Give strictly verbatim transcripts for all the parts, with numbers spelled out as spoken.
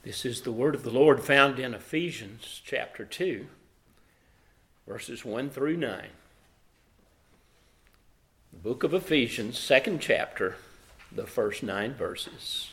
This is the word of the Lord found in Ephesians chapter two, verses one through nine. The book of Ephesians, second chapter, the first nine verses.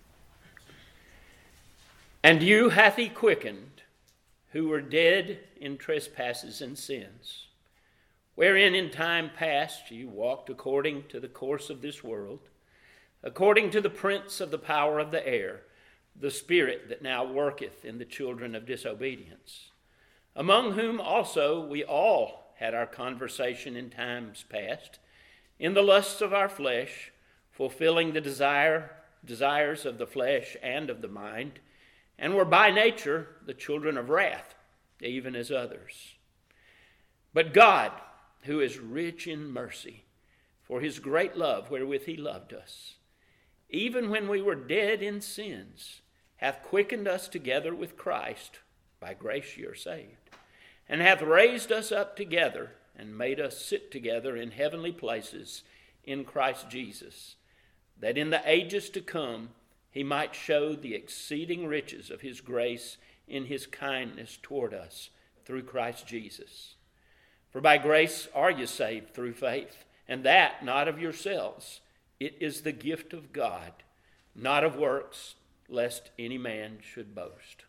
And you hath he quickened, who were dead in trespasses and sins, wherein in time past you walked according to the course of this world, according to the prince of the power of the air, the spirit that now worketh in the children of disobedience, among whom also we all had our conversation in times past, in the lusts of our flesh, fulfilling the desire desires of the flesh and of the mind, and were by nature the children of wrath, even as others. But God, who is rich in mercy, for his great love wherewith he loved us, even when we were dead in sins, hath quickened us together with Christ. By grace ye are saved, and hath raised us up together, and made us sit together in heavenly places in Christ Jesus, that in the ages to come he might show the exceeding riches of his grace in his kindness toward us through Christ Jesus. For by grace are ye saved through faith, and that not of yourselves. It is the gift of God, not of works, lest any man should boast.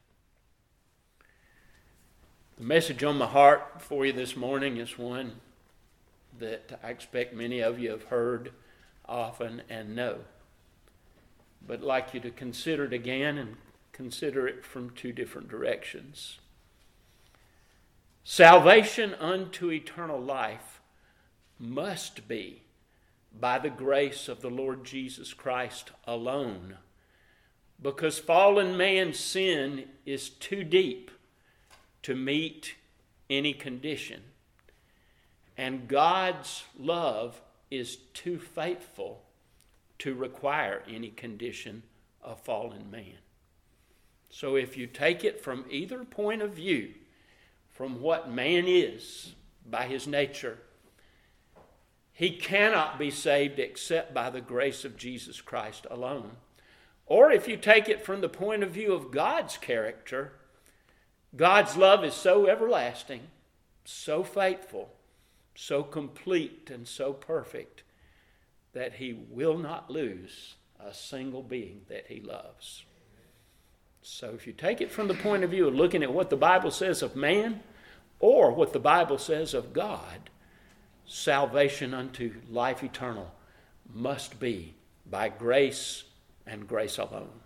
The message on my heart for you this morning is one that I expect many of you have heard often and know. But I'd like you to consider it again and consider it from two different directions. Salvation unto eternal life must be by the grace of the Lord Jesus Christ alone, because fallen man's sin is too deep to meet any condition, and God's love is too faithful to require any condition of fallen man. So if you take it from either point of view, from what man is by his nature, he cannot be saved except by the grace of Jesus Christ alone. Or if you take it from the point of view of God's character, God's love is so everlasting, so faithful, so complete, and so perfect that he will not lose a single being that he loves. So if you take it from the point of view of looking at what the Bible says of man or what the Bible says of God, salvation unto life eternal must be by grace and grace alone.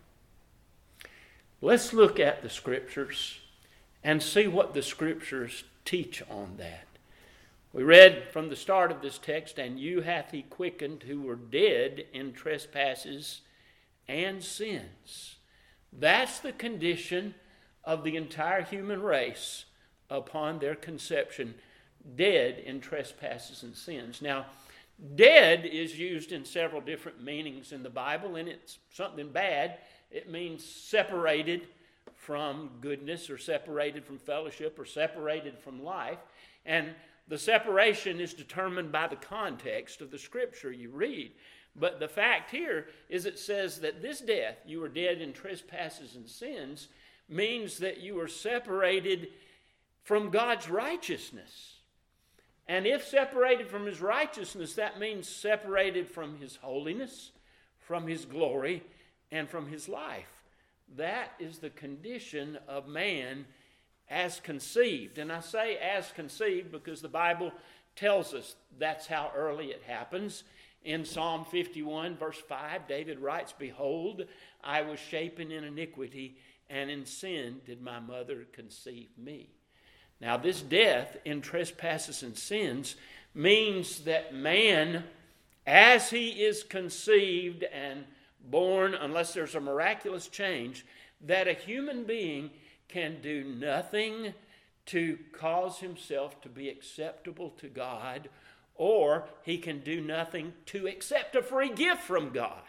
Let's look at the Scriptures and see what the Scriptures teach on that. We read from the start of this text, and you hath he quickened who were dead in trespasses and sins. That's the condition of the entire human race upon their conception, dead in trespasses and sins. Now, dead is used in several different meanings in the Bible, and it's something bad. It means separated from goodness, or separated from fellowship, or separated from life. And the separation is determined by the context of the Scripture you read. But the fact here is it says that this death, you were dead in trespasses and sins, means that you were separated from God's righteousness. And if separated from his righteousness, that means separated from his holiness, from his glory, and from his life. That is the condition of man as conceived. And I say as conceived because the Bible tells us that's how early it happens. In Psalm fifty-one, verse five, David writes, "Behold, I was shapen in iniquity, and in sin did my mother conceive me." Now, this death in trespasses and sins means that man, as he is conceived and born, unless there's a miraculous change, that a human being can do nothing to cause himself to be acceptable to God, or he can do nothing to accept a free gift from God.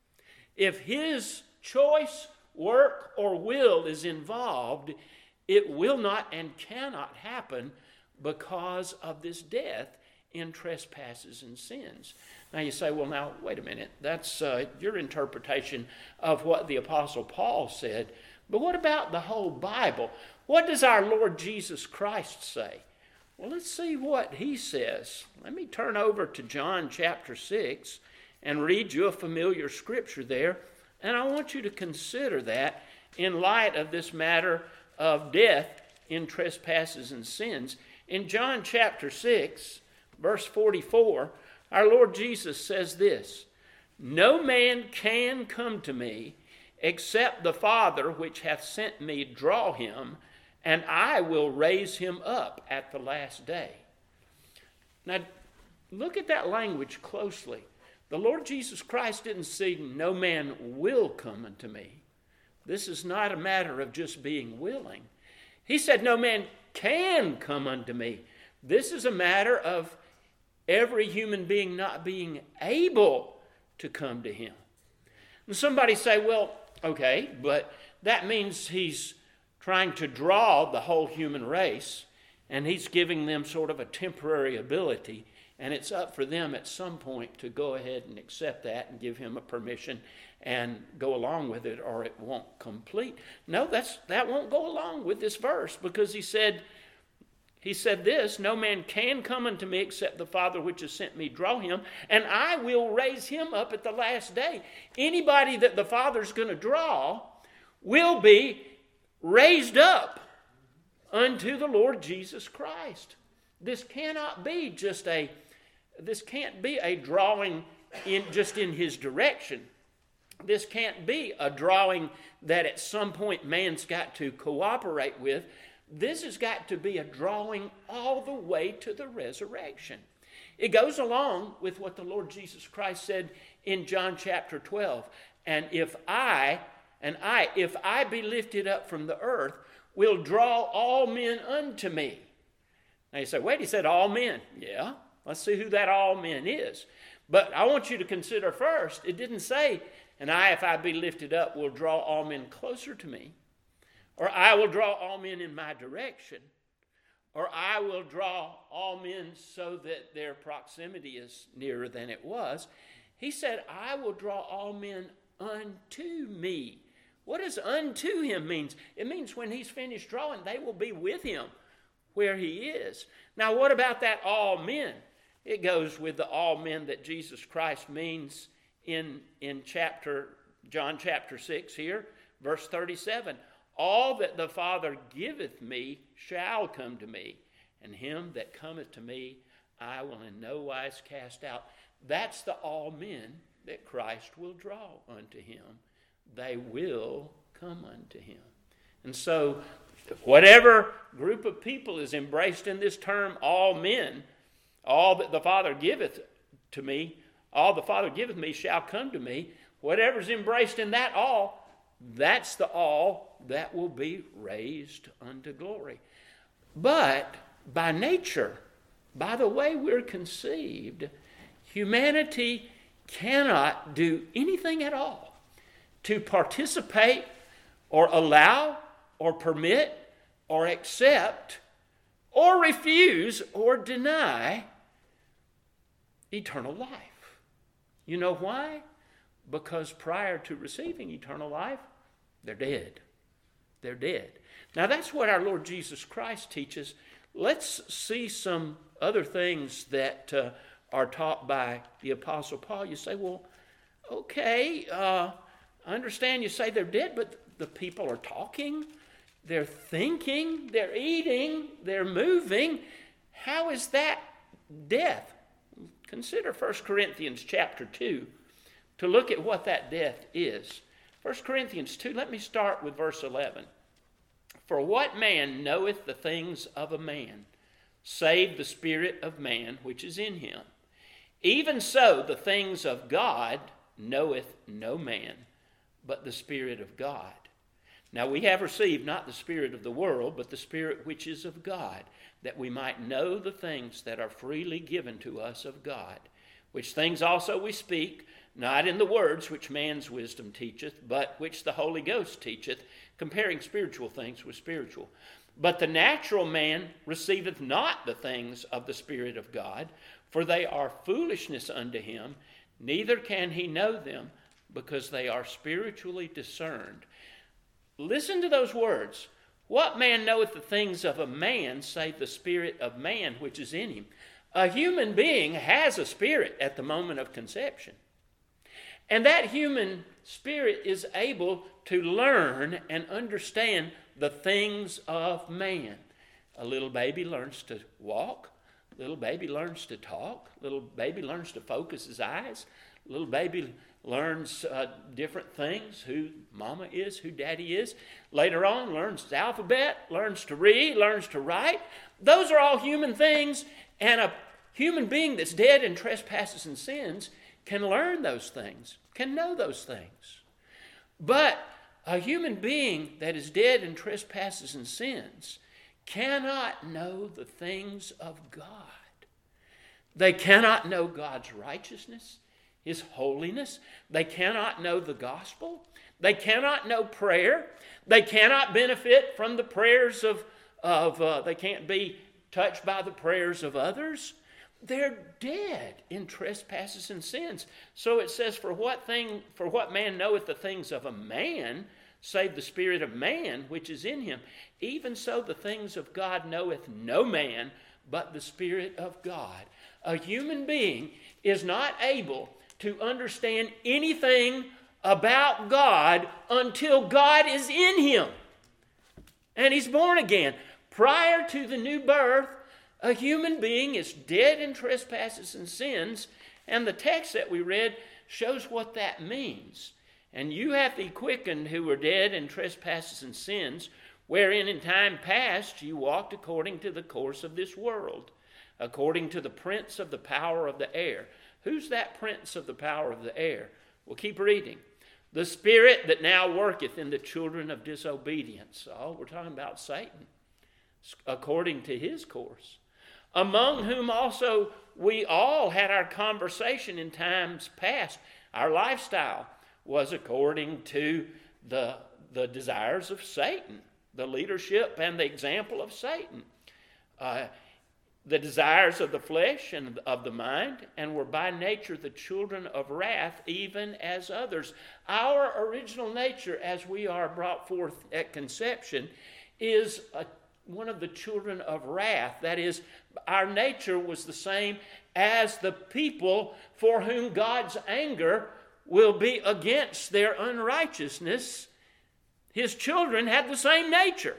If his choice, work, or will is involved, it will not and cannot happen because of this death in trespasses and sins. Now you say, well, now, wait a minute. That's uh, your interpretation of what the Apostle Paul said. But what about the whole Bible? What does our Lord Jesus Christ say? Well, let's see what he says. Let me turn over to John chapter six and read you a familiar scripture there. And I want you to consider that in light of this matter of death in trespasses and sins. In John chapter six, verse forty-four, our Lord Jesus says this, "No man can come to me except the Father which hath sent me draw him, and I will raise him up at the last day." Now, look at that language closely. The Lord Jesus Christ didn't say, "No man will come unto me." This is not a matter of just being willing. He said, "No man can come unto me." This is a matter of every human being not being able to come to him. And somebody say, well, okay, but that means he's trying to draw the whole human race, and he's giving them sort of a temporary ability, and it's up for them at some point to go ahead and accept that and give him a permission and go along with it, or it won't complete. No, that's that won't go along with this verse, because he said, he said this, "No man can come unto me except the Father which has sent me draw him, and I will raise him up at the last day." Anybody that the Father's going to draw will be raised up unto the Lord Jesus Christ. This cannot be just a, this can't be a drawing in just in his direction. This can't be a drawing that at some point man's got to cooperate with. This has got to be a drawing all the way to the resurrection. It goes along with what the Lord Jesus Christ said in John chapter twelve. And if I, and I, if I be lifted up from the earth, will draw all men unto me. Now you say, wait, he said all men. Yeah, let's see who that all men is. But I want you to consider first, it didn't say, and I, if I be lifted up, will draw all men closer to me. Or I will draw all men in my direction. Or I will draw all men so that their proximity is nearer than it was. He said, I will draw all men unto me. What does unto him means? It means when he's finished drawing, they will be with him where he is. Now, what about that all men? It goes with the all men that Jesus Christ means in, in chapter John chapter six here, verse thirty-seven. All that the Father giveth me shall come to me, and him that cometh to me I will in no wise cast out. That's the all men that Christ will draw unto him. They will come unto him. And so, whatever group of people is embraced in this term, all men, all that the Father giveth to me, all the Father giveth me shall come to me. Whatever's embraced in that all, that's the all that will be raised unto glory. But by nature, by the way we're conceived, humanity cannot do anything at all to participate or allow or permit or accept or refuse or deny eternal life. You know why? Because prior to receiving eternal life, they're dead. They're dead. Now that's what our Lord Jesus Christ teaches. Let's see some other things that uh, are taught by the Apostle Paul. You say, well, okay, uh, I understand you say they're dead, but the people are talking, they're thinking, they're eating, they're moving. How is that death? Consider First Corinthians chapter two to look at what that death is. First Corinthians two, let me start with verse eleven. For what man knoweth the things of a man, save the spirit of man which is in him? Even so the things of God knoweth no man, but the Spirit of God. Now we have received not the spirit of the world, but the Spirit which is of God, that we might know the things that are freely given to us of God, which things also we speak, not in the words which man's wisdom teacheth, but which the Holy Ghost teacheth, comparing spiritual things with spiritual. But the natural man receiveth not the things of the Spirit of God, for they are foolishness unto him, neither can he know them, because they are spiritually discerned. listen to those words. What man knoweth the things of a man, save the spirit of man which is in him? A human being has a spirit at the moment of conception. And that human spirit is able to learn and understand the things of man. A little baby learns to walk. Little baby learns to talk. Little baby learns to focus his eyes. Little baby learns uh, different things, who mama is, who daddy is. Later on, learns the alphabet, learns to read, learns to write. Those are all human things, and a human being that's dead in trespasses and sins can learn those things, can know those things. But a human being that is dead in trespasses and sins cannot know the things of God. They cannot know God's righteousness, His holiness. They cannot know the gospel. They cannot know prayer. They cannot benefit from the prayers of, of uh, they can't be touched by the prayers of others. They're dead in trespasses and sins. So it says, for what thing, for what man knoweth the things of a man, save the spirit of man which is in him? Even so the things of God knoweth no man, but the Spirit of God. A human being is not able to understand anything about God until God is in him and he's born again. Prior to the new birth, a human being is dead in trespasses and sins, and the text that we read shows what that means. And you have the quickened who were dead in trespasses and sins, wherein in time past you walked according to the course of this world, according to the prince of the power of the air. Who's that prince of the power of the air? Well, keep reading. The spirit that now worketh in the children of disobedience. Oh, we're talking about Satan, according to his course. Among whom also we all had our conversation in times past. Our lifestyle was according to the, the desires of Satan, the leadership and the example of Satan. Uh, the desires of the flesh and of the mind, and were by nature the children of wrath, even as others. Our original nature, as we are brought forth at conception, is a, one of the children of wrath. That is, our nature was the same as the people for whom God's anger will be against their unrighteousness. His children had the same nature.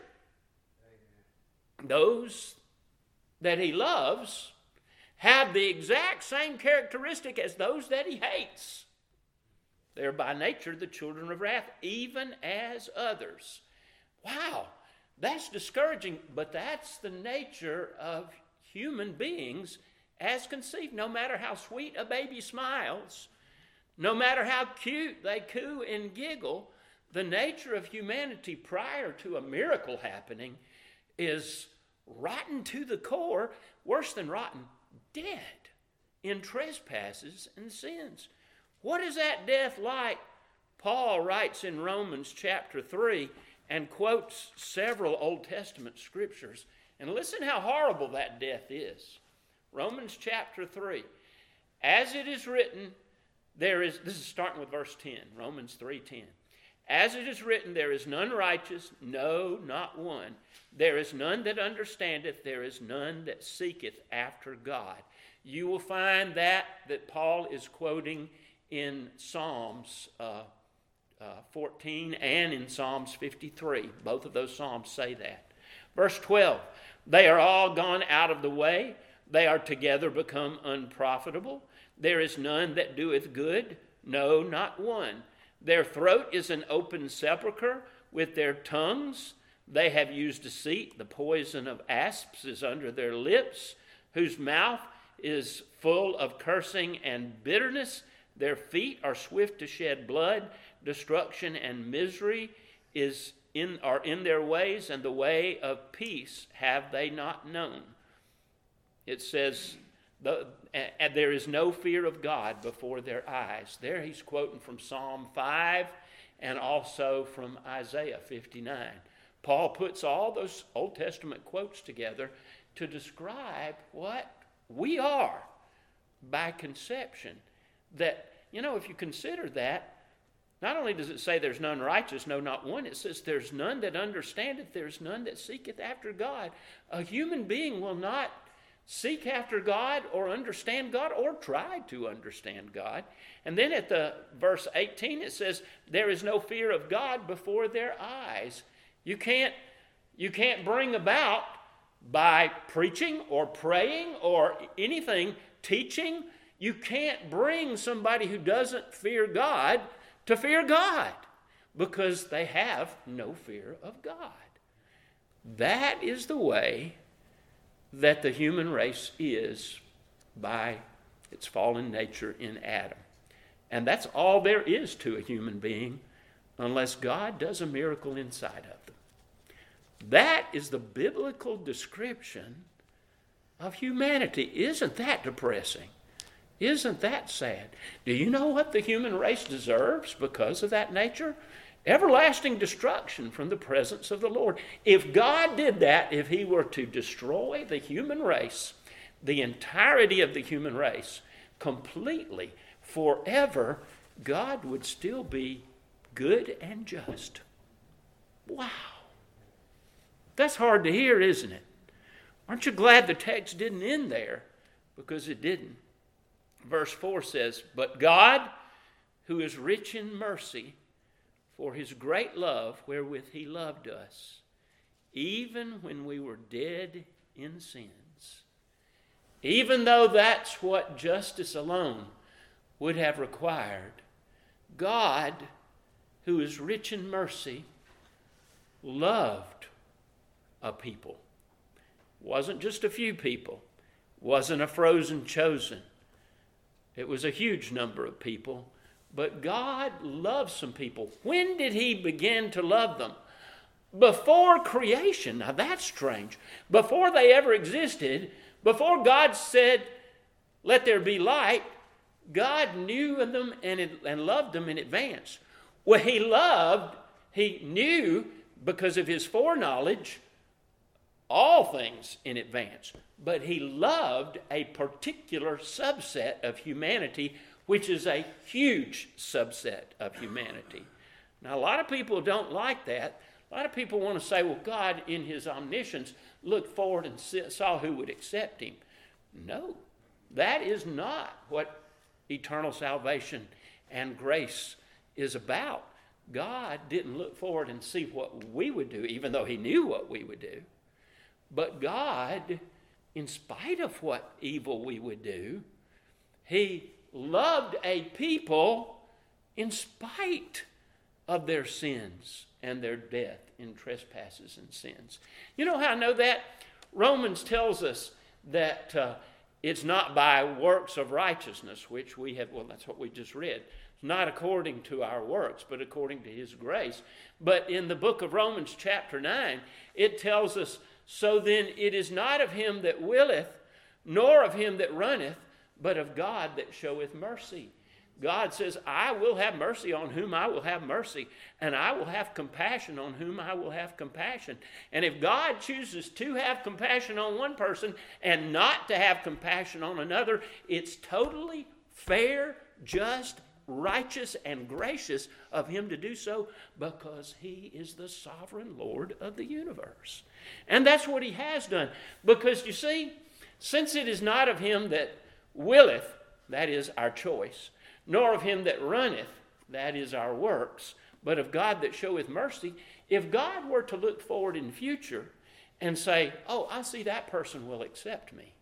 Those that he loves have the exact same characteristic as those that he hates. They're by nature the children of wrath, even as others. Wow, that's discouraging, but that's the nature of human beings as conceived. No matter how sweet a baby smiles, no matter how cute they coo and giggle, the nature of humanity prior to a miracle happening is rotten to the core, worse than rotten, dead in trespasses and sins. What is that death like? Paul writes in Romans chapter three and quotes several Old Testament scriptures. And listen how horrible that death is. Romans chapter three. As it is written, there is, this is starting with verse ten, Romans three ten. As it is written, there is none righteous, no, not one. There is none that understandeth, there is none that seeketh after God. You will find that that Paul is quoting in Psalms uh, uh, fourteen and in Psalms fifty-three. Both of those Psalms say that. Verse twelve, they are all gone out of the way. They are together become unprofitable. There is none that doeth good, no, not one. Their throat is an open sepulchre. With their tongues they have used deceit. The poison of asps is under their lips, whose mouth is full of cursing and bitterness. Their feet are swift to shed blood. Destruction and misery is in, are in their ways, and the way of peace have they not known. It says, the, and there is no fear of God before their eyes. There he's quoting from Psalm five and also from Isaiah fifty-nine. Paul puts all those Old Testament quotes together to describe what we are by conception. That, you know, if you consider that, not only does it say there's none righteous, no, not one, it says there's none that understandeth, there's none that seeketh after God. A human being will not seek after God or understand God or try to understand God. And then at the verse eighteen it says there is no fear of God before their eyes. You can't, you can't bring about by preaching or praying or anything, teaching, you can't bring somebody who doesn't fear God to fear God because they have no fear of God. That is the way that the human race is by its fallen nature in Adam. And that's all there is to a human being unless God does a miracle inside of them. That is the biblical description of humanity. Isn't that depressing? Isn't that sad? Do you know what the human race deserves because of that nature? Everlasting destruction from the presence of the Lord. If God did that, if he were to destroy the human race, the entirety of the human race, completely, forever, God would still be good and just. Wow. That's hard to hear, isn't it? Aren't you glad the text didn't end there? Because it didn't. Verse four says, "But God, who is rich in mercy, for his great love wherewith he loved us, even when we were dead in sins." Even though that's what justice alone would have required, God, who is rich in mercy, loved a people. Wasn't just a few people. Wasn't a frozen chosen. It was a huge number of people. But God loves some people. When did he begin to love them? Before creation. Now that's strange. Before they ever existed, before God said, "Let there be light," God knew them and, and loved them in advance. Well, he loved, he knew because of his foreknowledge all things in advance. But he loved a particular subset of humanity, which is a huge subset of humanity. Now, a lot of people don't like that. A lot of people want to say, well, God, in his omniscience, looked forward and saw who would accept him. No, that is not what eternal salvation and grace is about. God didn't look forward and see what we would do, even though he knew what we would do. But God, in spite of what evil we would do, he loved a people in spite of their sins and their death in trespasses and sins. You know how I know that? Romans tells us that uh, it's not by works of righteousness, which we have, well, that's what we just read. It's not according to our works, but according to his grace. But in the book of Romans chapter nine, it tells us, "So then it is not of him that willeth, nor of him that runneth, but of God that showeth mercy." God says, "I will have mercy on whom I will have mercy, and I will have compassion on whom I will have compassion." And if God chooses to have compassion on one person and not to have compassion on another, it's totally fair, just, righteous, and gracious of him to do so because he is the sovereign Lord of the universe. And that's what he has done. Because you see, since it is not of him that willeth, that is our choice, nor of him that runneth, that is our works, but of God that showeth mercy, if God were to look forward in future and say, "Oh, I see that person will accept me,"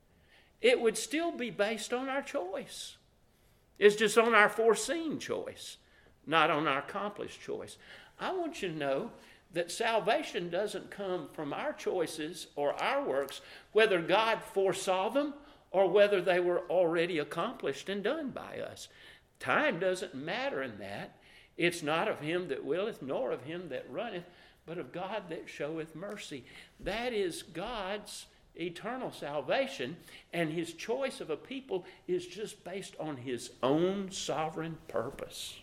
it would still be based on our choice. It's just on our foreseen choice, not on our accomplished choice. I want you to know that salvation doesn't come from our choices or our works, whether God foresaw them or whether they were already accomplished and done by us. Time doesn't matter in that. It's not of him that willeth, nor of him that runneth, but of God that showeth mercy. That is God's eternal salvation, and his choice of a people is just based on his own sovereign purpose.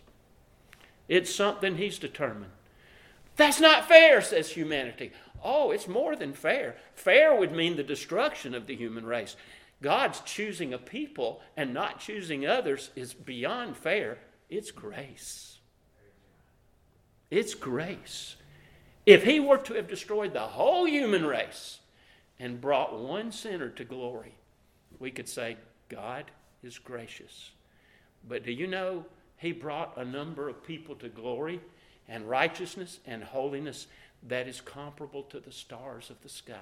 It's something he's determined. That's not fair, says humanity. Oh, it's more than fair. Fair would mean the destruction of the human race. God's choosing a people and not choosing others is beyond fair. It's grace. It's grace. If he were to have destroyed the whole human race and brought one sinner to glory, we could say God is gracious. But do you know he brought a number of people to glory and righteousness and holiness that is comparable to the stars of the sky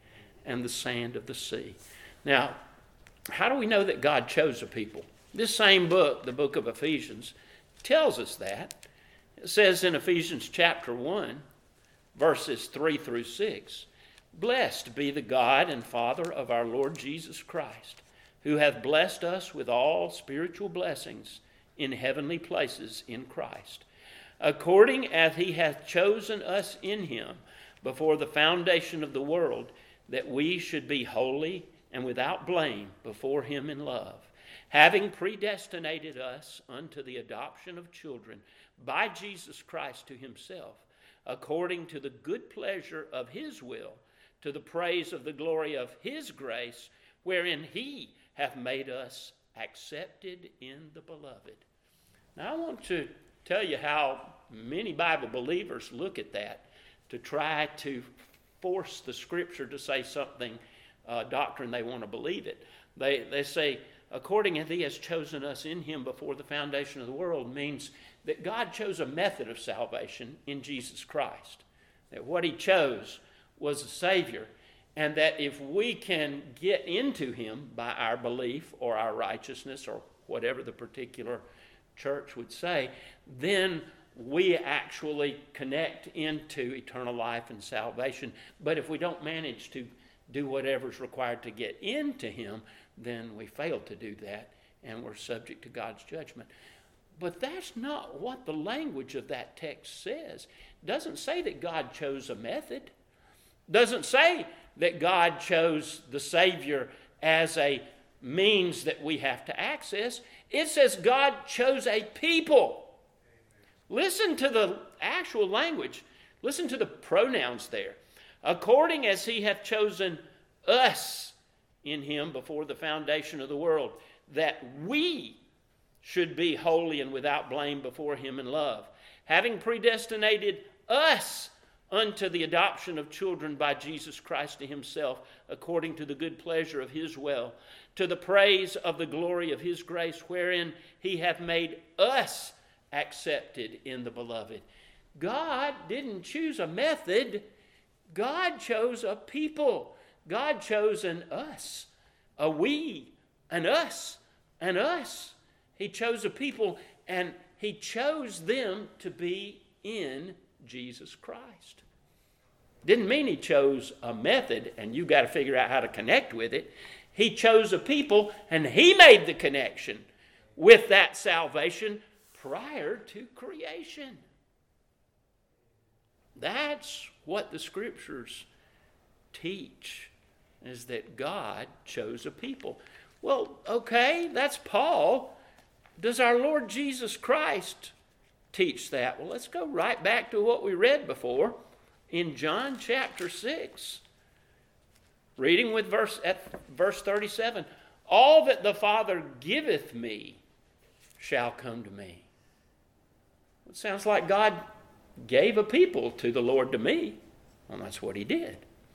and the sand of the sea. Now, how do we know that God chose a people? This same book, the book of Ephesians, tells us that. It says in Ephesians chapter one, verses three through six, "Blessed be the God and Father of our Lord Jesus Christ, who hath blessed us with all spiritual blessings in heavenly places in Christ, according as he hath chosen us in him before the foundation of the world, that we should be holy and without blame before him in love, having predestinated us unto the adoption of children by Jesus Christ to himself, according to the good pleasure of his will, to the praise of the glory of his grace, wherein he hath made us accepted in the beloved." Now I want to tell you how many Bible believers look at that to try to force the Scripture to say something, uh, doctrine they want to believe it. They, they say, according as he has chosen us in him before the foundation of the world, means that God chose a method of salvation in Jesus Christ. That what he chose was a Savior, and that if we can get into him by our belief or our righteousness or whatever the particular church would say, then we actually connect into eternal life and salvation. But if we don't manage to do whatever's required to get into him, then we fail to do that, and we're subject to God's judgment. But that's not what the language of that text says. It doesn't say that God chose a method. It doesn't say that God chose the Savior as a means that we have to access. It says God chose a people. Listen to the actual language. Listen to the pronouns there. According as he hath chosen us in him before the foundation of the world, that we should be holy and without blame before him in love, having predestinated us unto the adoption of children by Jesus Christ to himself, according to the good pleasure of his will, to the praise of the glory of his grace, wherein he hath made us accepted in the beloved. God didn't choose a method. God chose a people. God chose an us, a we, an us, an us. He chose a people, and he chose them to be in Jesus Christ. Didn't mean he chose a method and you got to figure out how to connect with it. He chose a people, and he made the connection with that salvation prior to creation. That's what the Scriptures teach, is that God chose a people. Well, okay, that's Paul. Does our Lord Jesus Christ teach that? Well, let's go right back to what we read before in John chapter six. Reading with verse at verse thirty-seven. All that the Father giveth me shall come to me. It sounds like God gave a people to the Lord to me. Well, that's what he did.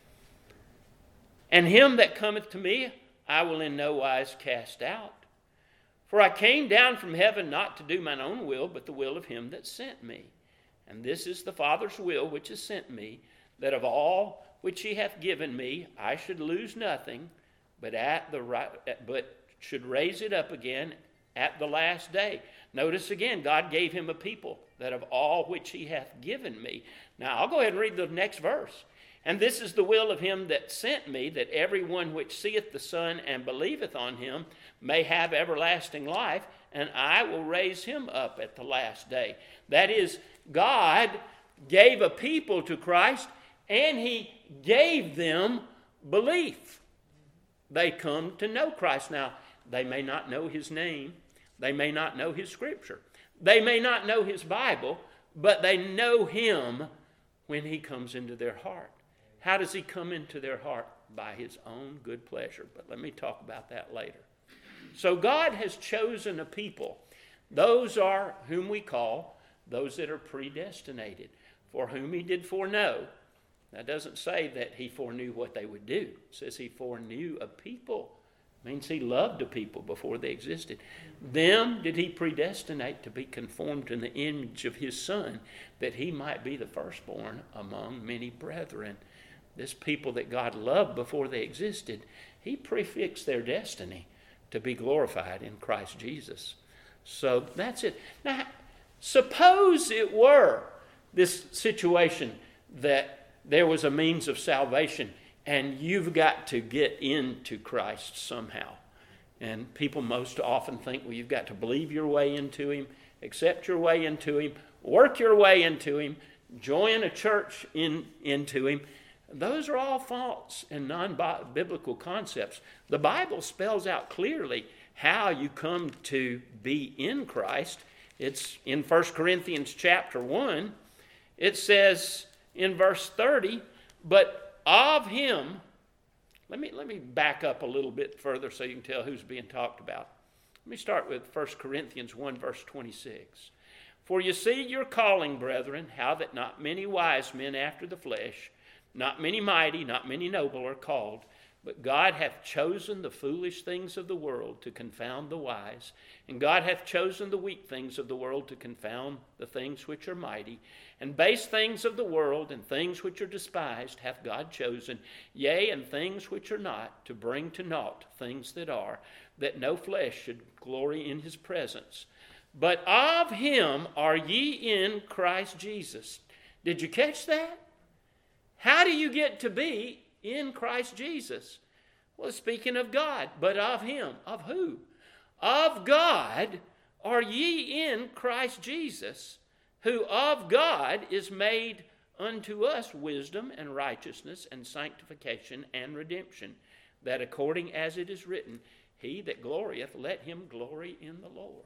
And him that cometh to me, I will in no wise cast out. For I came down from heaven not to do mine own will, but the will of him that sent me. And this is the Father's will which has sent me, that of all which he hath given me, I should lose nothing, but at the right, but should raise it up again at the last day. Notice again, God gave him a people, that of all which he hath given me. Now, I'll go ahead and read the next verse. And this is the will of him that sent me, that every one which seeth the Son and believeth on him may have everlasting life, and I will raise him up at the last day. That is, God gave a people to Christ, and he gave them belief. They come to know Christ. Now, they may not know his name. They may not know his Scripture. They may not know his Bible, but they know him when he comes into their heart. How does he come into their heart? By his own good pleasure. But let me talk about that later. So God has chosen a people. Those are whom we call those that are predestinated, for whom he did foreknow. That doesn't say that he foreknew what they would do. It says he foreknew a people. It means he loved a people before they existed. Them did he predestinate to be conformed in the image of his Son, that he might be the firstborn among many brethren. This people that God loved before they existed, he prefixed their destiny to be glorified in Christ Jesus. So that's it. Now, suppose it were this situation that there was a means of salvation and you've got to get into Christ somehow. And people most often think, well, you've got to believe your way into him, accept your way into him, work your way into him, join a church in, into him. Those are all false and non-biblical concepts. The Bible spells out clearly how you come to be in Christ. It's in First Corinthians chapter one. It says in verse thirty, but of him, let me, let me back up a little bit further so you can tell who's being talked about. Let me start with First Corinthians one, verse twenty-six. For you see your calling, brethren, how that not many wise men after the flesh, not many mighty, not many noble are called, but God hath chosen the foolish things of the world to confound the wise, and God hath chosen the weak things of the world to confound the things which are mighty, and base things of the world and things which are despised hath God chosen, yea, and things which are not, to bring to naught things that are, that no flesh should glory in his presence. But of him are ye in Christ Jesus. Did you catch that? How do you get to be in Christ Jesus? Well, speaking of God, but of him. Of who? Of God are ye in Christ Jesus, who of God is made unto us wisdom and righteousness and sanctification and redemption, that according as it is written, he that glorieth, let him glory in the Lord.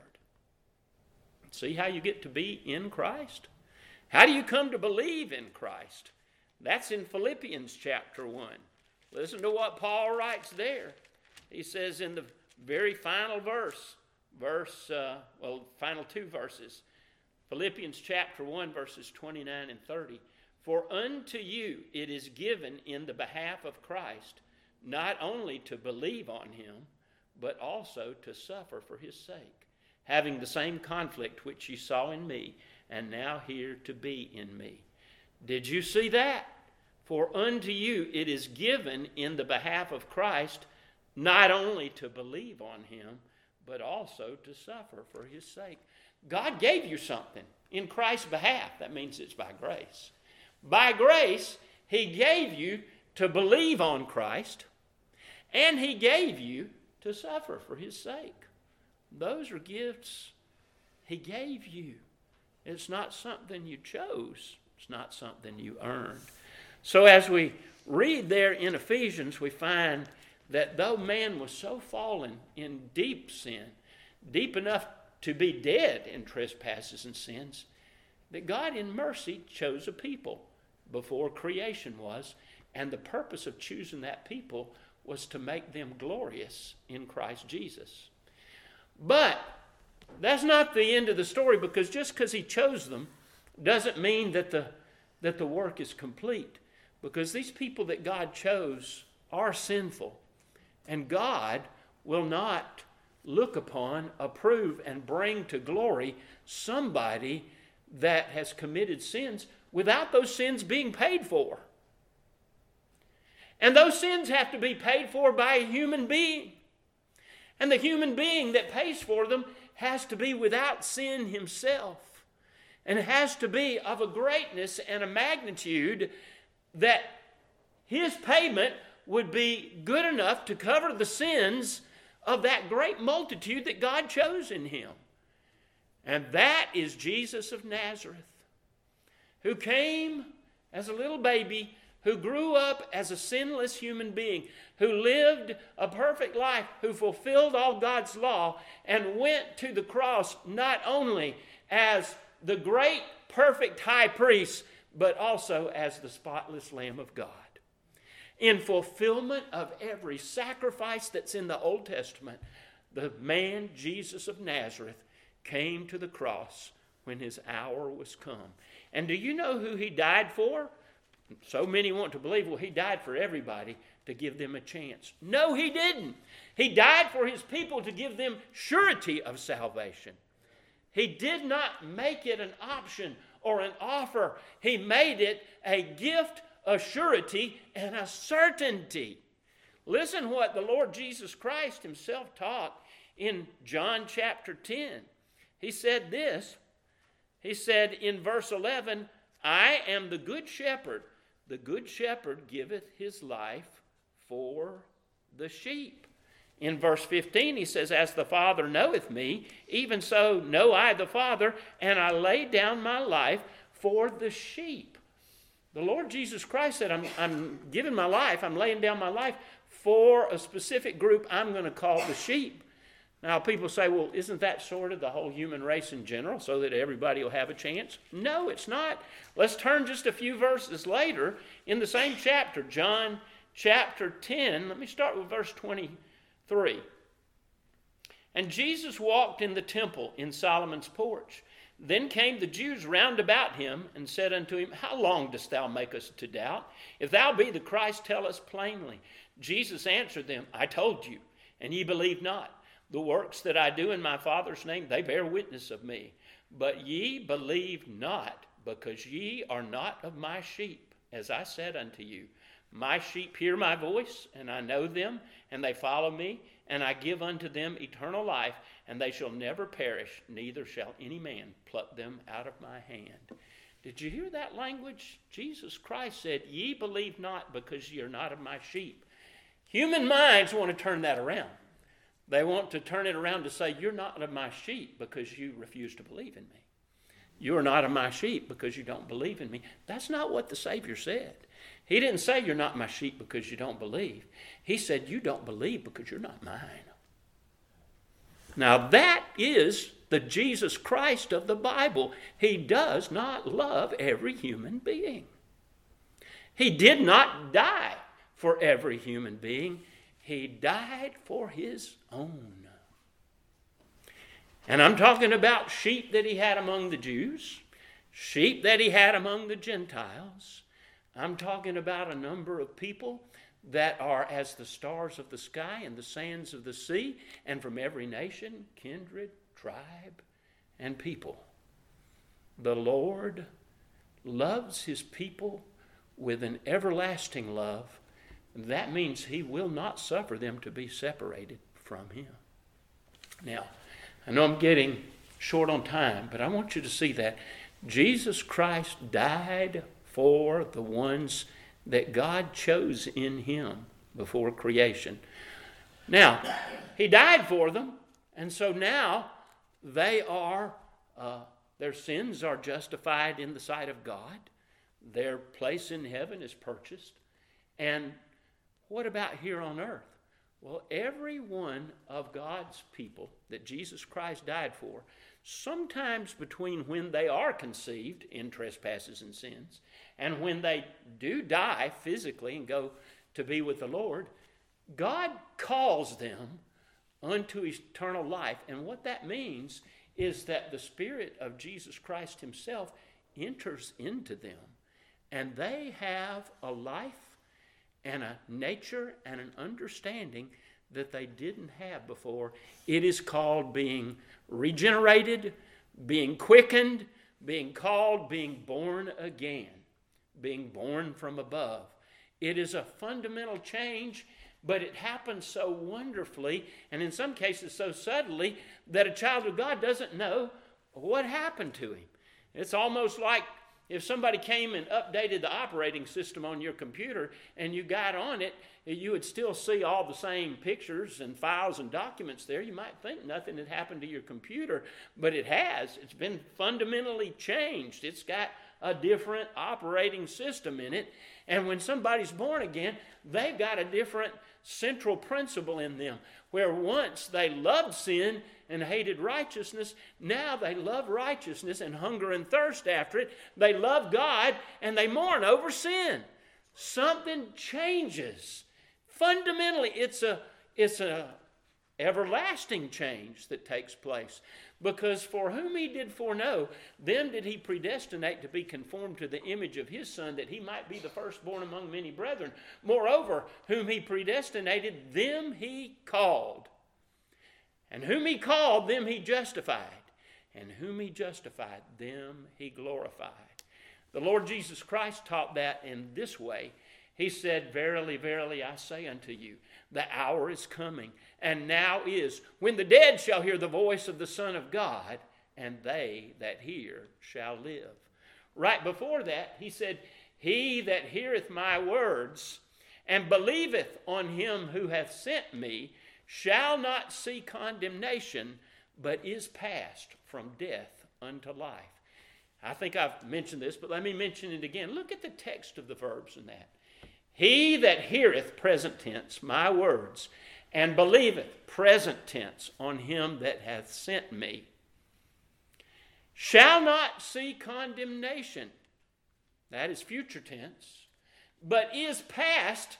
See how you get to be in Christ? How do you come to believe in Christ? That's in Philippians chapter one. Listen to what Paul writes there. He says in the very final verse, verse, uh, well, final two verses, Philippians chapter one, verses twenty-nine and thirty. For unto you it is given in the behalf of Christ, not only to believe on him, but also to suffer for his sake, having the same conflict which ye saw in me, and now here to be in me. Did you see that? For unto you it is given in the behalf of Christ, not only to believe on him, but also to suffer for his sake. God gave you something in Christ's behalf. That means it's by grace. By grace, he gave you to believe on Christ, and he gave you to suffer for his sake. Those are gifts he gave you. It's not something you chose. It's not something you earned. So as we read there in Ephesians, we find that though man was so fallen in deep sin, deep enough to be dead in trespasses and sins, that God in mercy chose a people before creation was, and the purpose of choosing that people was to make them glorious in Christ Jesus. But that's not the end of the story, because just because he chose them doesn't mean that the, that the work is complete. Because these people that God chose are sinful. And God will not look upon, approve, and bring to glory somebody that has committed sins without those sins being paid for. And those sins have to be paid for by a human being. And the human being that pays for them has to be without sin himself. And has to be of a greatness and a magnitude that his payment would be good enough to cover the sins of that great multitude that God chose in him. And that is Jesus of Nazareth, who came as a little baby, who grew up as a sinless human being, who lived a perfect life, who fulfilled all God's law, and went to the cross not only as the great perfect high priest, but also as the spotless Lamb of God. In fulfillment of every sacrifice that's in the Old Testament, the man Jesus of Nazareth came to the cross when his hour was come. And do you know who he died for? So many want to believe, well, he died for everybody to give them a chance. No, he didn't. He died for his people to give them surety of salvation. He did not make it an option or an offer. He made it a gift, a surety, and a certainty. Listen what the Lord Jesus Christ himself taught in John chapter ten. He said this. He said in verse eleven, I am the good shepherd. The good shepherd giveth his life for the sheep. In verse fifteen, he says, as the Father knoweth me, even so know I the Father, and I lay down my life for the sheep. The Lord Jesus Christ said, I'm, I'm giving my life, I'm laying down my life for a specific group I'm going to call the sheep. Now, people say, well, isn't that sort of the whole human race in general, so that everybody will have a chance? No, it's not. Let's turn just a few verses later in the same chapter, John chapter ten. Let me start with verse twenty-three. And Jesus walked in the temple in Solomon's porch. Then came the Jews round about him and said unto him, how long dost thou make us to doubt? If thou be the Christ, tell us plainly. Jesus answered them, I told you, and ye believe not. The works that I do in my Father's name, they bear witness of me. But ye believe not, because ye are not of my sheep, as I said unto you. My sheep hear my voice, and I know them, and they follow me, and I give unto them eternal life, and they shall never perish, neither shall any man pluck them out of my hand. Did you hear that language? Jesus Christ said, ye believe not, because ye are not of my sheep. Human minds want to turn that around. They want to turn it around to say, you're not of my sheep because you refuse to believe in me. You are not of my sheep because you don't believe in me. That's not what the Savior said. He didn't say you're not my sheep because you don't believe. He said you don't believe because you're not mine. Now that is the Jesus Christ of the Bible. He does not love every human being. He did not die for every human being. He died for his own. And I'm talking about sheep that he had among the Jews, sheep that he had among the Gentiles. I'm talking about a number of people that are as the stars of the sky and the sands of the sea, and from every nation, kindred, tribe, and people. The Lord loves his people with an everlasting love. That means he will not suffer them to be separated from him. Now, I know I'm getting short on time, but I want you to see that Jesus Christ died for the ones that God chose in him before creation. Now, he died for them, and so now they are, uh, their sins are justified in the sight of God. Their place in heaven is purchased. And what about here on earth? Well, every one of God's people that Jesus Christ died for, sometimes between when they are conceived in trespasses and sins and when they do die physically and go to be with the Lord, God calls them unto eternal life. And what that means is that the Spirit of Jesus Christ himself enters into them, and they have a life and a nature and an understanding that they didn't have before. It is called being regenerated, being quickened, being called being born again, being born from above. It is a fundamental change, but it happens so wonderfully, and in some cases so subtly, that a child of God doesn't know what happened to him. It's almost like if somebody came and updated the operating system on your computer and you got on it, you would still see all the same pictures and files and documents there. You might think nothing had happened to your computer, but it has. It's been fundamentally changed. It's got a different operating system in it. And when somebody's born again, they've got a different central principle in them, where once they loved sin and hated righteousness, now they love righteousness and hunger and thirst after it. They love God and they mourn over sin. Something changes. Fundamentally, it's a, it's a everlasting change that takes place. Because for whom he did foreknow, them did he predestinate to be conformed to the image of his Son, that he might be the firstborn among many brethren. Moreover, whom he predestinated, them he called. And whom he called, them he justified. And whom he justified, them he glorified. The Lord Jesus Christ taught that in this way. He said, Verily, verily, I say unto you, the hour is coming, and now is, when the dead shall hear the voice of the Son of God, and they that hear shall live. Right before that, he said, He that heareth my words, and believeth on him who hath sent me, shall not see condemnation, but is passed from death unto life. I think I've mentioned this, but let me mention it again. Look at the text of the verbs in that. He that heareth, present tense, my words, and believeth, present tense, on him that hath sent me, shall not see condemnation. That is future tense. But is passed,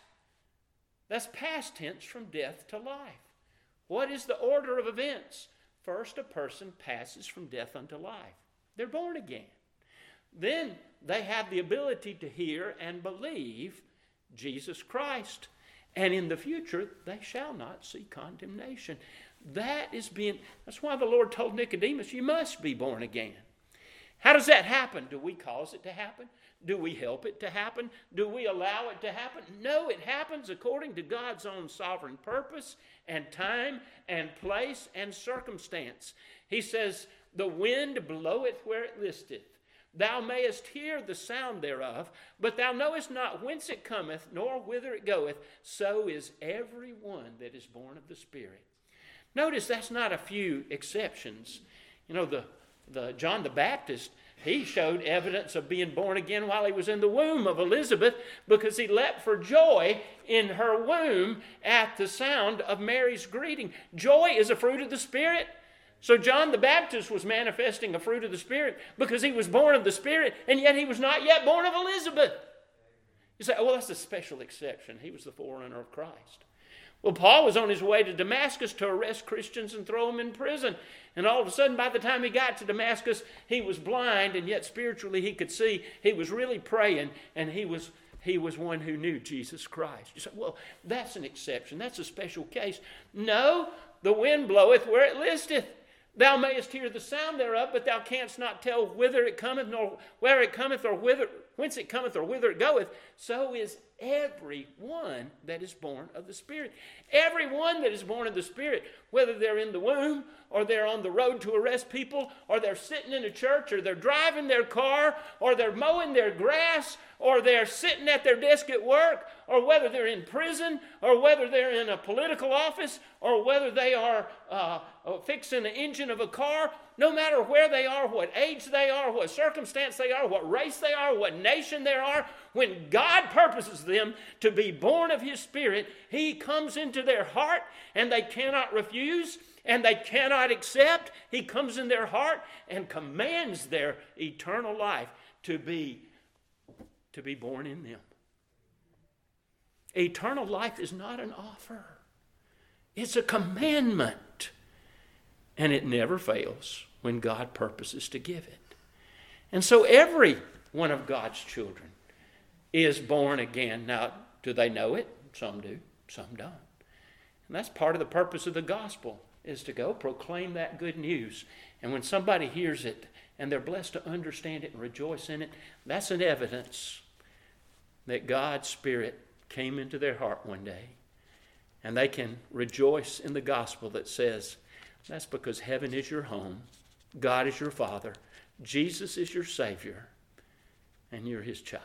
that's past tense, from death to life. What is the order of events? First, a person passes from death unto life. They're born again. Then they have the ability to hear and believe Jesus Christ. And in the future, they shall not see condemnation. That is being, that's why the Lord told Nicodemus, you must be born again. How does that happen? Do we cause it to happen? Do we help it to happen? Do we allow it to happen? No, it happens according to God's own sovereign purpose and time and place and circumstance. He says, the wind bloweth where it listeth. Thou mayest hear the sound thereof, but thou knowest not whence it cometh, nor whither it goeth. So is every one that is born of the Spirit. Notice that's not a few exceptions. You know, the, the John the Baptist, he showed evidence of being born again while he was in the womb of Elizabeth, because he leapt for joy in her womb at the sound of Mary's greeting. Joy is a fruit of the Spirit. So John the Baptist was manifesting a fruit of the Spirit because he was born of the Spirit, and yet he was not yet born of Elizabeth. You say, oh, well, that's a special exception. He was the forerunner of Christ. Well, Paul was on his way to Damascus to arrest Christians and throw them in prison. And all of a sudden, by the time he got to Damascus, he was blind, and yet spiritually he could see. He was really praying, and he was he was one who knew Jesus Christ. You say, well, that's an exception. That's a special case. No, the wind bloweth where it listeth. Thou mayest hear the sound thereof, but thou canst not tell whither it cometh, nor where it cometh, or whither, whence it cometh, or whither it goeth. So is every one that is born of the Spirit. Every one that is born of the Spirit, whether they're in the womb, or they're on the road to arrest people, or they're sitting in a church, or they're driving their car, or they're mowing their grass, or they're sitting at their desk at work, or whether they're in prison, or whether they're in a political office, or whether they are uh, fixing the engine of a car, no matter where they are, what age they are, what circumstance they are, what race they are, what nation they are, when God purposes them to be born of His Spirit, He comes into their heart, and they cannot refuse, and they cannot accept. He comes in their heart and commands their eternal life to be, to be born in them. Eternal life is not an offer. It's a commandment. And it never fails when God purposes to give it. And so every one of God's children is born again. Now, do they know it? Some do, some don't. And that's part of the purpose of the gospel, is to go proclaim that good news. And when somebody hears it and they're blessed to understand it and rejoice in it, that's an evidence that God's Spirit came into their heart one day. And they can rejoice in the gospel that says, that's because heaven is your home, God is your Father, Jesus is your Savior, and you're His child.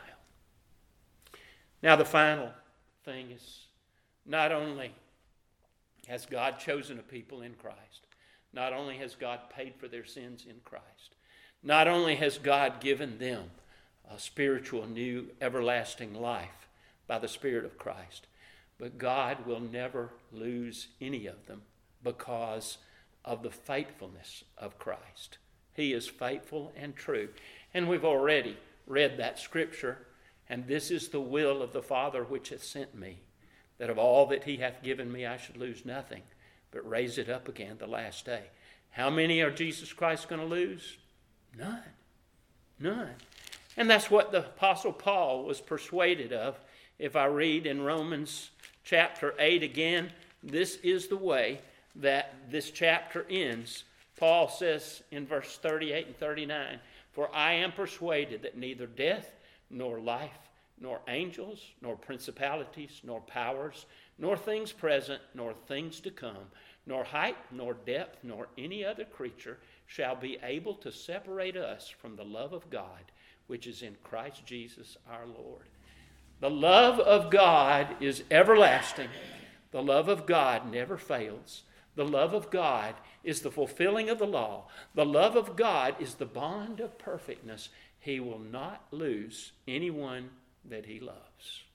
Now the final thing is, not only has God chosen a people in Christ, not only has God paid for their sins in Christ, not only has God given them a spiritual, new, everlasting life by the Spirit of Christ, but God will never lose any of them because of the faithfulness of Christ. He is faithful and true. And we've already read that scripture, and this is the will of the Father which hath sent me, that of all that He hath given me I should lose nothing, but raise it up again the last day. How many are Jesus Christ going to lose? None. None. And that's what the Apostle Paul was persuaded of. If I read in Romans chapter eight again, this is the way that this chapter ends. Paul says in verse thirty-eight and thirty-nine, "For I am persuaded that neither death, nor life, nor angels, nor principalities, nor powers, nor things present, nor things to come, nor height, nor depth, nor any other creature shall be able to separate us from the love of God, which is in Christ Jesus our Lord." The love of God is everlasting. The love of God never fails. The love of God is the fulfilling of the law. The love of God is the bond of perfectness. He will not lose anyone that he loves.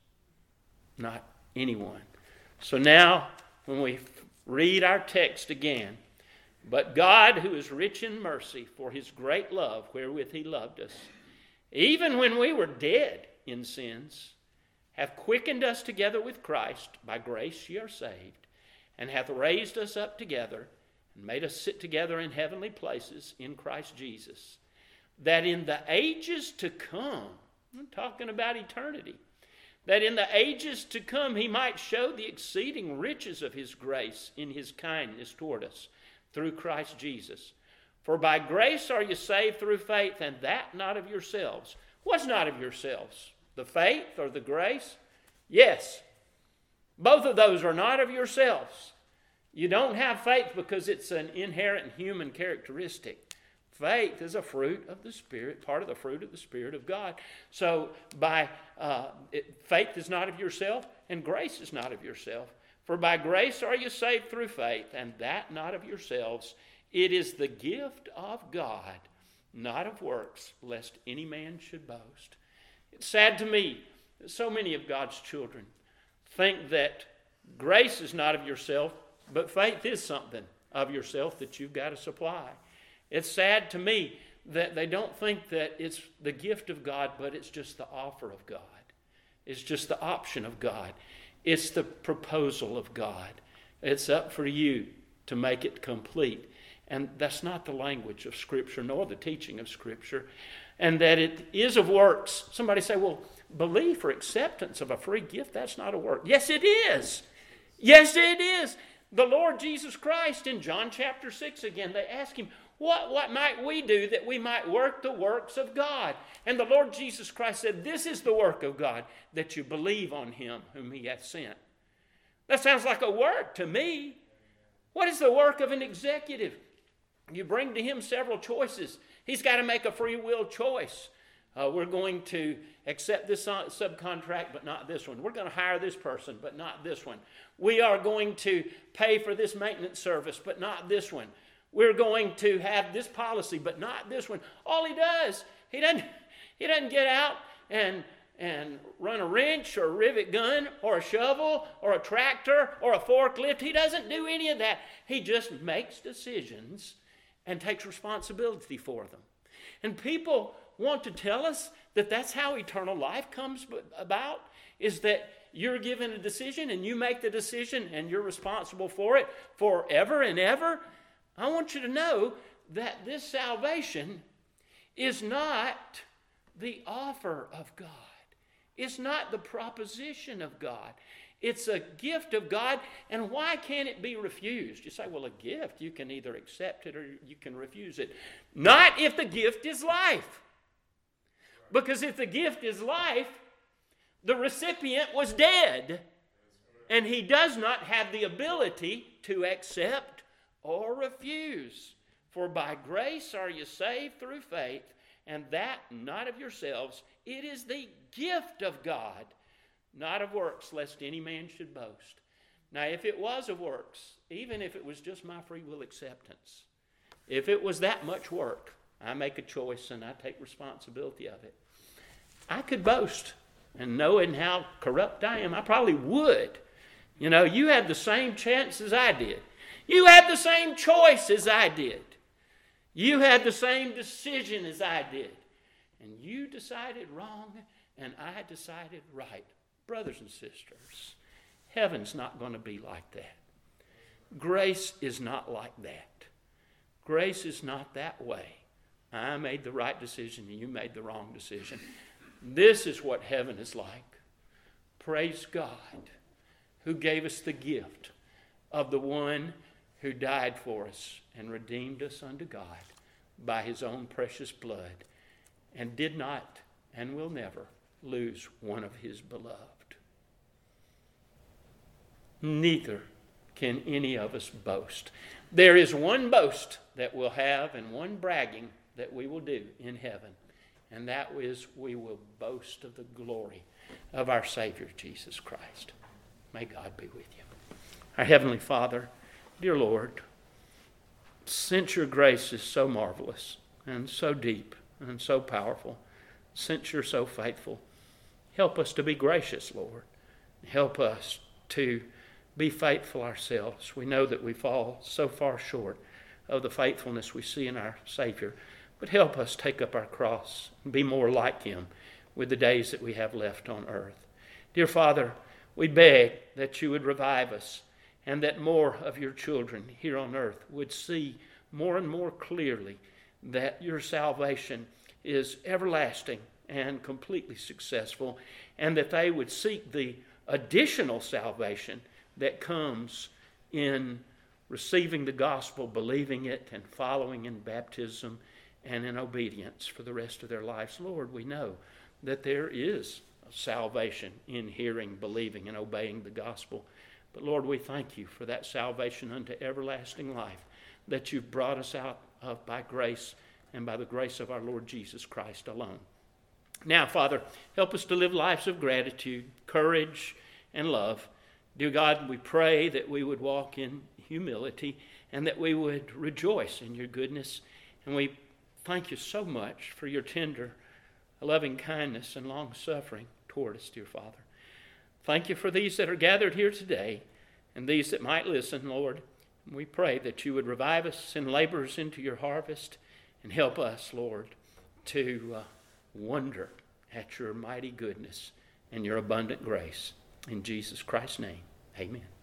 Not anyone. So now, when we read our text again, "But God, who is rich in mercy, for his great love wherewith he loved us, even when we were dead in sins, hath quickened us together with Christ. By grace ye are saved, and hath raised us up together, and made us sit together in heavenly places in Christ Jesus, that in the ages to come," I'm talking about eternity, "that in the ages to come he might show the exceeding riches of his grace in his kindness toward us, through Christ Jesus. For by grace are you saved through faith, and that not of yourselves." What's not of yourselves? The faith or the grace? Yes. Both of those are not of yourselves. You don't have faith because it's an inherent human characteristic. Faith is a fruit of the Spirit, part of the fruit of the Spirit of God. So by uh, it, faith is not of yourself, and grace is not of yourself. For by grace are you saved through faith, and that not of yourselves. It is the gift of God, not of works, lest any man should boast. It's sad to me that so many of God's children think that grace is not of yourself, but faith is something of yourself that you've got to supply. It's sad to me that they don't think that it's the gift of God, but it's just the offer of God. It's just the option of God. It's the proposal of God. It's up for you to make it complete. And that's not the language of Scripture, nor the teaching of Scripture. And that it is of works. Somebody say, well, belief or acceptance of a free gift, that's not a work. Yes, it is. Yes, it is. The Lord Jesus Christ in John chapter six again, they ask him, what, what might we do that we might work the works of God? And the Lord Jesus Christ said, this is the work of God, that you believe on him whom he hath sent. That sounds like a work to me. What is the work of an executive? You bring to him several choices. He's got to make a free will choice. Uh, we're going to accept this subcontract, but not this one. We're going to hire this person, but not this one. We are going to pay for this maintenance service, but not this one. We're going to have this policy, but not this one. All he does, he doesn't, he doesn't get out and, and run a wrench or a rivet gun or a shovel or a tractor or a forklift. He doesn't do any of that. He just makes decisions and takes responsibility for them. And people want to tell us that that's how eternal life comes about, is that you're given a decision and you make the decision and you're responsible for it forever and ever. I want you to know that this salvation is not the offer of God. It's not the proposition of God. It's a gift of God, and why can't it be refused? You say, well, a gift, you can either accept it or you can refuse it. Not if the gift is life. Because if the gift is life, the recipient was dead, and he does not have the ability to accept or refuse. For by grace are you saved through faith, and that not of yourselves. It is the gift of God, not of works, lest any man should boast. Now, if it was of works, even if it was just my free will acceptance, if it was that much work, I make a choice and I take responsibility of it, I could boast. And knowing how corrupt I am, I probably would. You know, you had the same chance as I did. You had the same choice as I did. You had the same decision as I did. And you decided wrong, and I decided right. Brothers and sisters, heaven's not going to be like that. Grace is not like that. Grace is not that way. I made the right decision and you made the wrong decision. This is what heaven is like. Praise God, who gave us the gift of the one who died for us and redeemed us unto God by his own precious blood, and did not and will never lose one of his beloved. Neither can any of us boast. There is one boast that we'll have and one bragging that we will do in heaven, and that is we will boast of the glory of our Savior Jesus Christ. May God be with you. Our Heavenly Father, dear Lord, since your grace is so marvelous and so deep and so powerful, since you're so faithful, help us to be gracious, Lord. Help us to be faithful ourselves. We know that we fall so far short of the faithfulness we see in our Savior, but help us take up our cross and be more like him with the days that we have left on earth. Dear Father, we beg that you would revive us and that more of your children here on earth would see more and more clearly that your salvation is everlasting and completely successful, and that they would seek the additional salvation that comes in receiving the gospel, believing it, and following in baptism and in obedience for the rest of their lives. Lord, we know that there is salvation in hearing, believing, and obeying the gospel. But Lord, we thank you for that salvation unto everlasting life that you've brought us out of by grace and by the grace of our Lord Jesus Christ alone. Now, Father, help us to live lives of gratitude, courage, and love. Dear God, we pray that we would walk in humility and that we would rejoice in your goodness. And we thank you so much for your tender, loving kindness and long-suffering toward us, dear Father. Thank you for these that are gathered here today and these that might listen, Lord. We pray that you would revive us, send laborers into your harvest, and help us, Lord, to uh, wonder at your mighty goodness and your abundant grace. In Jesus Christ's name, amen.